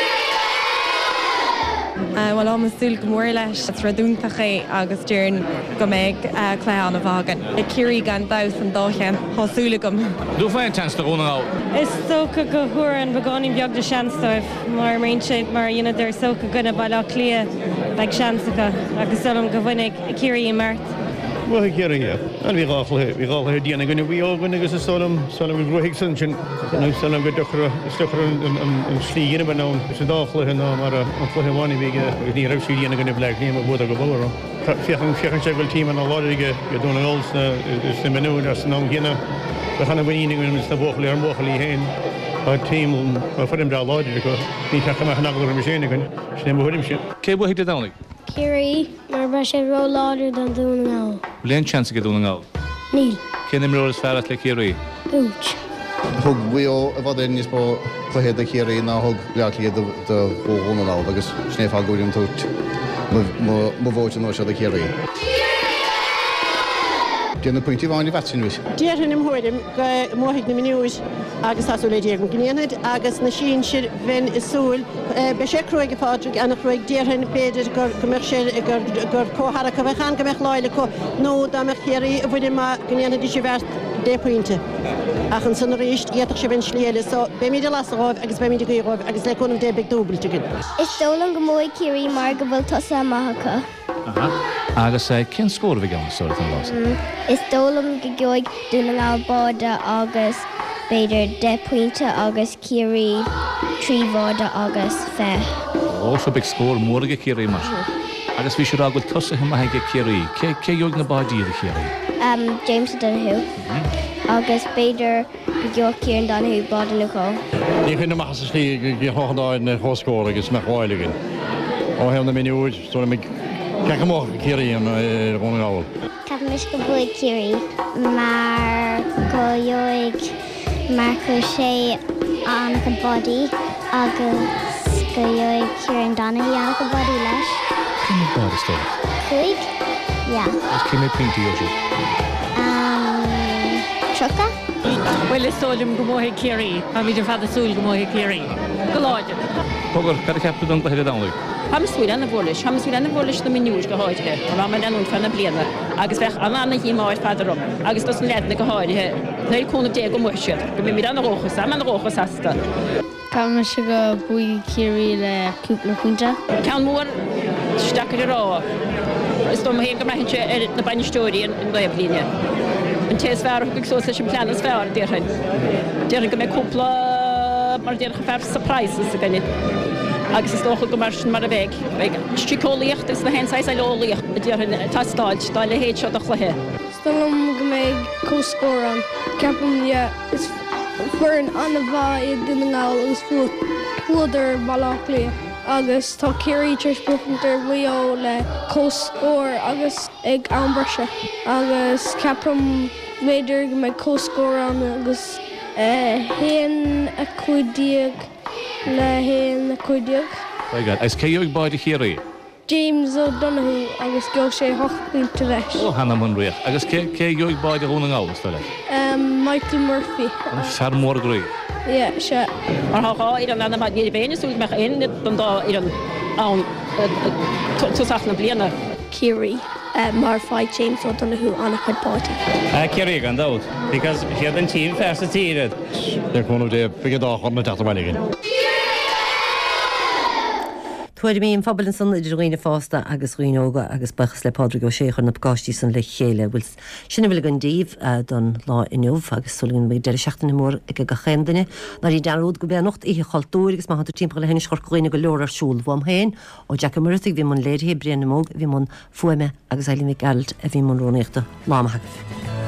Well am súil go mór leis radúntaché agus dúrn go méid cléán a bhagan. I cirí gan das an dóchan thásúla gom. Dú féin chans do gúna á? Is soca go thuair an bhagáin beag de seanstoibh mar main séad mar dionad idir soca gona bailá clia beag seansacha agus solam go bhainnig i cirí i mart. Well, here, and we all heard Diana going to be all going to go to Solom Grohigson, and Solom with Doctor Stuffer and Slee in about now. It's a dog and Flahewani big near Rosie Diana going to black name of Woodagoboro. Fiachan several team and a lot of you don't know is the menu that's now Gina. The Hannah winning when Mr. Walkley and Walkley Hain. A team for them to allow it because he can't come another machine again. She never heard him shit. Cable hit it only. Kiri, mar ba sé ró láidir don dúna ná. Bléon chance go dúna ná? Níl. Cén imróir is fearrat le Cirí? Út. Thug bhío a bhd níos bó chuhéad a Cirí ná thug leachlí do bhóna ná agus snéfá gúidim tút mo bhóte nó se a Cirí. Déanana pointí bháinna bheitsin bhís. Déanana mthúidim go mórthaigh na miniúis agus tasú le déag gníanaid agus na sin siad bhain is súil be sé cruig fádraigh anna cruig déarthain beidir gur sé gur cóthara go bheitchan go bheith láile có nó dá me chéirí a bhuiidir má gníanaid sé bhert 10 pointe. Achan san ríist iadach sé bhain sléile, so be míidir lasáibh agus be míidir goíráibh agus le chunam dé beag dúbalta gin. Is dólam go móid Cirí mar go bhfuil tosa amachcha. Agus cén scóir bhí gan sort an lás? Is dólam go geoig dúna ná báda agus beidir 10 pointe agus Cirí 3 bháda agus fé. Ó, so big scóir mór go Cirí mar. Agus bhí sé rágóil tosa himaithe go Cirí. Cé dheog na bádíí a Cirí? James Donahue. Agus beidir go geoig Ciaran Donahue báda nuá. Ní chuine machchas slí go hádáid na hóscóir agus me cháiligin. Ó heim na miniúid, so na ceach amach Cirí an bhna áil. Cap mis go bhuaig Cirí mar go dheoig mar chu sé an go body agus go dheoig Ciaran Donahue an go body leis. Cén bád is tóir? Cúig? Ja. Agus cén mé pintí ó siú? Trocha? Well is tólim go mórthaigh Cirí, a míidir fad asúil go mórthaigh Cirí. Go láidir. Pógur, cad a ceapú don go head dálaigh? Hamasúil anna bhórlis na miniúis go háidthe, a bhá anún fanna bliana, agus bheith anna hí máid fadarom, agus dos leadna go háidthe, nail cúna dé go muisiid, go mé an róchas, am an róchas asta. Cáma se go buí Cirí le cúpla chunta? Cean mór stacar rá. Is dom hé go maihinse na bainistúí an gaibhlíne. An téas fear go so sin planas fear déirhain. Déirhain go mé cúpla mar déircha fear surprises a ganine. Agus is dócha go mar a bheith. Strícólaíocht is na hensáis a lólaíocht a déirhain tastáid, dá le héad seo do chluthe. Stalum go méid cóscóran. Ceapam is fuair an anna bhá i duna ngáil agus fuadar bailachlaí. Agus tá Cirí tris bucantar bhuió le cóscóir agus ag anbreise. Agus ceapam méidir go méid cóscóran agus héan a cuidiag le héan a cuidiag. Is cé dheog báid a Cirí? James O'Donoghue agus go sé 8 pointe leis. Ó, Hannah Munriach. Agus cé dheog báid a húna ngáil is feile? Michael Murphy. Fer mór a grí? Ja, se. Ar há ar an anna maid níir béine súil meach in don dá ar an túsach na bliana. Cirí mar fáid James O'Donoghue anna chud páirtí. Cirí gan dád, because siad an tíim fersa tíad. Déir chunú dé figadá na teachta bailígin. Tuaidir míon fabalin san idir roioine fásta agus roiinóga agus bachas le pádraigh ó séchar na gáistí san le chéile. Bhfuil sinna bhfuil an díomh don lá inniuh agus sulgan mé de seachtainna mór ag go chéandaine. Nar í deanród go bean nocht ihe chailtúir agus má hanú timppla le henna chorcóine go leor ar siúl bhm héin ó Jack Murtig bhí man léirhé brianna móg bhí man fuime agus eile mé geld a bhí man rónéachta lámathagah.